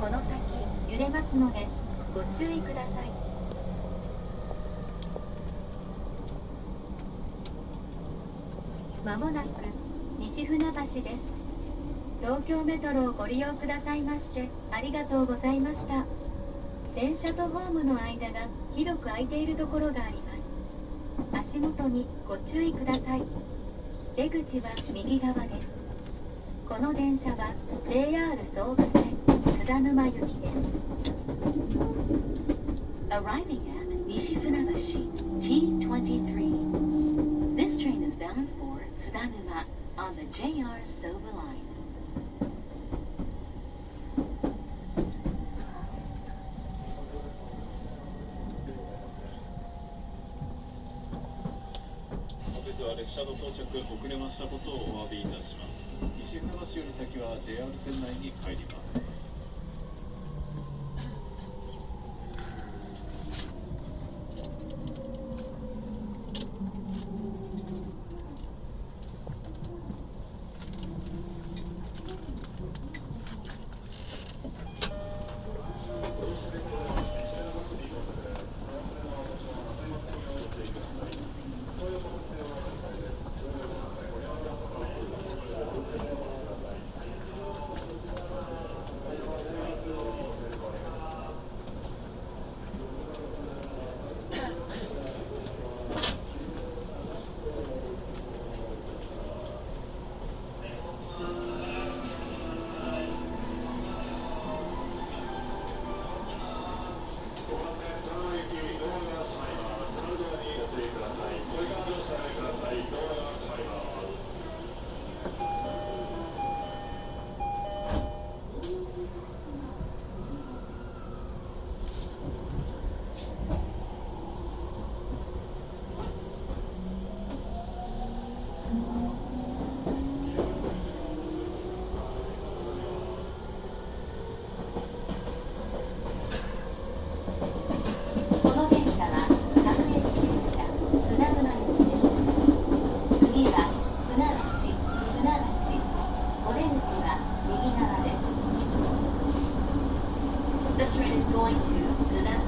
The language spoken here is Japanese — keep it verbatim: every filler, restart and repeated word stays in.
この先揺れますのでご注意ください。まもなく西船橋です。東京メトロをご利用くださいましてありがとうございました。電車とホームの間が広く空いているところがあります。足元にご注意ください。出口は右側です。この電車は ジェイアール 総武線津田沼行きです。 Arriving at 西船橋 ティーにじゅうさん This train is bound for 津田沼 on the ジェイアール Soba line. 列車の到着遅れましたことをお詫びいたします。西船橋より先は ジェイアール 線内に帰ります。 This train is going to Gunma.